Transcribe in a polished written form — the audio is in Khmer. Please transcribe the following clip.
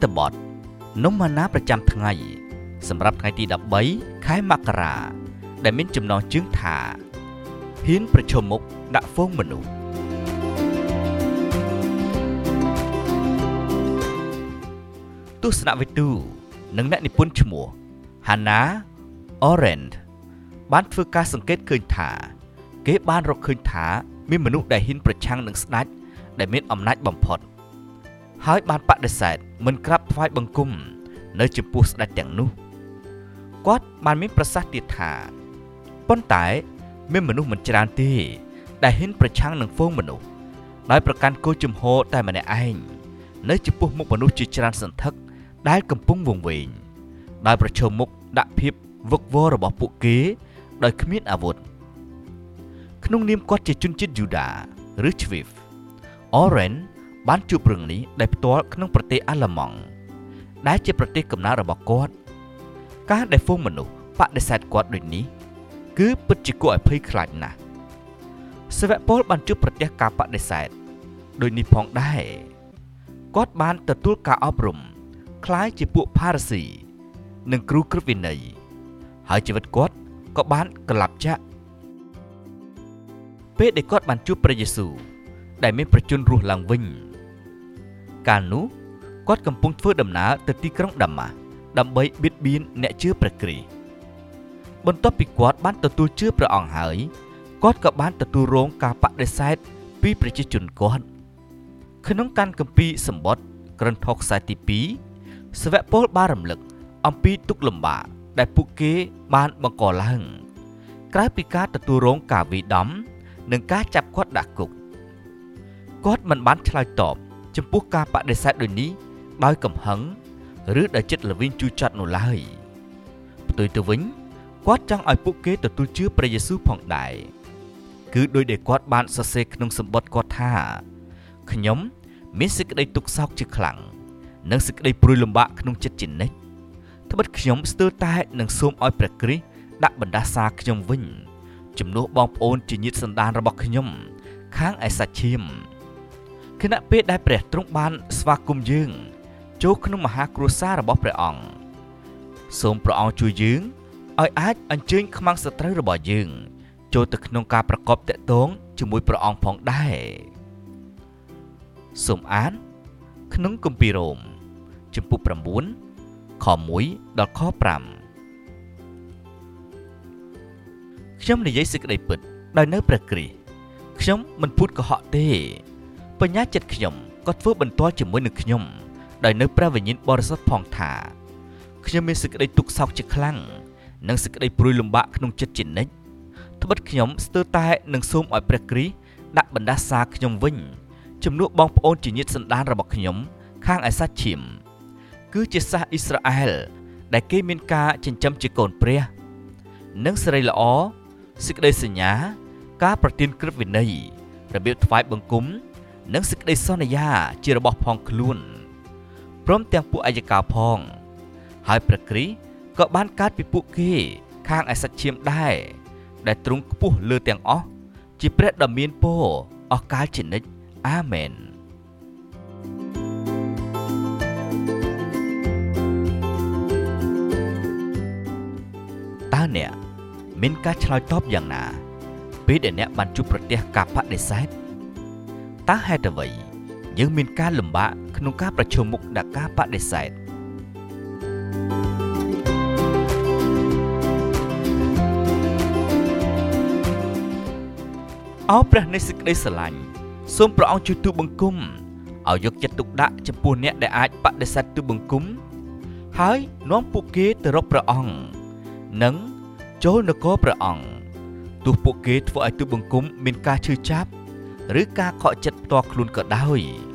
ត្ថបទនំម៉ាណាប្រចាំថ្ងៃសម្រាប់ថ្ងៃទី13ខែមករាដែលមានចំណងជើងថាហ៊ានប្រឈមមុខដាក់ហ្វូងមនុស្សទស្សនវិទូនិងអ្នកនិពន្ធឈ្មោះ Hannah Arendt បានធ្វើការសង្កេតឃើញថាគេបានរកឃើញថាមានមនុស្សដែលហ៊ានប្រឆាំងនឹងស្ដេចដែលមានអំណាចបំផុតហើយបានបដិសេធមិនក្រាបថ្វាយបង្គំនៅចំពោះស្ដេចទាំងនោះគាត់បានមានប្រសាសន៍ទៀតថាប៉ុន្តែមានមនុស្សមិនច្រើនទេដែលហ៊ានប្រឆាំងនឹងហ្វូងមនុស្សដោយប្រកាន់គោលជំហរតែម្នាក់ឯងនៅចំពោះមុខមនុស្សជាច្រើនសន្ធឹកដែលកំពុងវង្វេងដោយប្រឈមមុខដាក់ភាពវឹកវររបស់ពួកគេដោយគ្មានអាវុធក្នុងនាមគាត់ជាជនជាតិយូដាឬជ្វីហ្វ Arendt បានជួបរឿងនេះដោយផ្ទាល់ក្នុងប្រទេសអាល្លឺម៉ង់ដែលជាប្រទេសកំណើតរបស់គាត់ការដែលហ្វូងមនុស្សបដិសេធគាត់ដូចនេះគឺពិតជាគួរឲ្យភ័យខ្លាចណាស់សាវកពលបានជួបប្រទះការបដិសេធដូចនេះផងដែរគាត់បានទទួលការអប់រំคล้ายជាពួកផារ៉ាស៊ីនិងគ្រូក្រឹតវិន័យហើយជីវិតគាត់ក៏បានកលាប់ចាក់ពេលដែលគាត់បានជួបព្រះយេស៊ូវដែលមានប្រជញ្ញរស់ឡើងវិញកាលនោះគាត់កំពុងធ្វើដំណើរទៅទីក្រុងដាម៉ាស់ដើម្បីបៀតបៀនអ្នកជឿព្រះគ្រីស្ទបន្ទាប់ពីគាត់បានទទួលជឿព្រះអង្គហើយគាត់ក៏បានទទួលរងការបដិសេធពីប្រជាជនគាត់ក្នុងកាន់គម្ពីរសម្បត្តិក្រឹត្យខខ្សែទី2សាវកពលបានរំលឹកអំពីទុក្ខលំបាកដែលពួកគេបានបង្កឡើងក្រៅពីការទទួលរងការវាយដំនិងការចាប់គាត់ដាក់គុកគាត់មិនបានឆ្លើយតបចំពោះការបដិសេធដូចនេះដោយកំហឹងឬដោយចិត្តល្វីងជូរចត់នោះឡើយផ្ទុយទៅវិញគាត់ចង់ឲ្យពួកគេទទួលជឿព្រះយេស៊ូវផងដែរគឺដោយដែលគាត់បានសរសេរក្នុងសម្បត្តិគាត់ថាខ្ញុំមានសេចក្តីទុក្ខសោកជាខ្លាំងនិងសេចក្តីព្រួយលំបាកក្នុងចិត្តជានិច្ចត្បិតខ្ញុំស្ទើរតែនឹងសូមឲ្យព្រះគ្រីស្ទដាក់បណ្ដាសាខ្ញុំវិញជំនួសបងប្អូនជាញាតិសន្តានរបស់ខ្ញុំខាងឯសាច់ឈាមខណៈពេលដែលព្រះទ្រង់បានស្វាគមន៍យើងចូលក្នុងមហាគ្រួសាររបស់ព្រះអង្គសូមព្រះអង្គជួយយើងឲ្យអាចអញ្ជើញខ្មាំងសត្រូវរបស់យើងចូលទៅក្នុងការប្រកបតាក់ទងជាមួយព្រះអង្គផងដែរសូមអានក្នុងគម្ពីររ៉ូមជំពូក9ខ1ដល់ខ5ខ្ញុំនិយាយសេចក្តីពិតដោយនៅព្រះគ្រីស្ទខ្ញុំមិនพูดកុហកទេបញ្ញាចិត្តខ្ញុំក៏ធ្វើបន្ទាល់ជាមួយនឹងខ្ញុំដោយនៅព្រះវិញ្ញាណបរិសុទ្ធផងថាខ្ញុំមានសេចក្តីទុក្ខសោកជាខ្លាំងនិងសេចក្តីព្រួយលំបាកក្នុងចិត្តជានិច្ចត្បិតខ្ញុំស្ទើរតែនឹងសូមឲ្យព្រះគ្រីស្ទដាក់បណ្ដាសាខ្ញុំវិញជំនួសបងប្អូនជាញាតិសន្តានរបស់ខ្ញុំខាងឯសាច់ឈាមគឺជាសាសអ៊ីស្រាអែលដែលគេមានការចិញ្ចឹមជាកូនព្រះនិងសេរីល្អសេចក្តីសញ្ញាការប្រទានក្រឹតវិន័យរបៀបថ្វាយបង្គំនិងសេចក្តីសន្យាជារបស់ផងខ្លួនព្រមទាំងពួកអាយកោផងហើយព្រះគ្រីស្ទក៏បានកើតពីពួកគេខាងឯសាច់ឈាមដែរដែលទ្រង់ខ្ពស់លើទាំងអស់ជាព្រះដ៏មានពរអស់កាលជានិច្ចអាមែនតើអ្នកមានការឆ្លើយតបយ៉ាងណាពេលដែលអ្នកបានជួបប្រទះការបដិសេធតើហេតុអ្វីយើងមានការលំបាកក្នុងការប្រឈមមុខដាក់ការបដិសេធអោព្រះនៃសេចក្តីស្រឡាញ់សូមព្រះអង្គជួយទូលបង្គំឲ្យយកចិត្តទុកដាក់ចំពោះអ្នកដែលអាចបដិសេធទូលបង្គំហើយនាំពួកគេទៅរកព្រះអង្គនិងចូលនគរព្រះអង្គទោះពួកគេធ្វើឲ្យទូលបង្គំមានការឈឺចាប់ឬការខកចិត្តផ្ទាល់ខ្លួនក៏ដោយ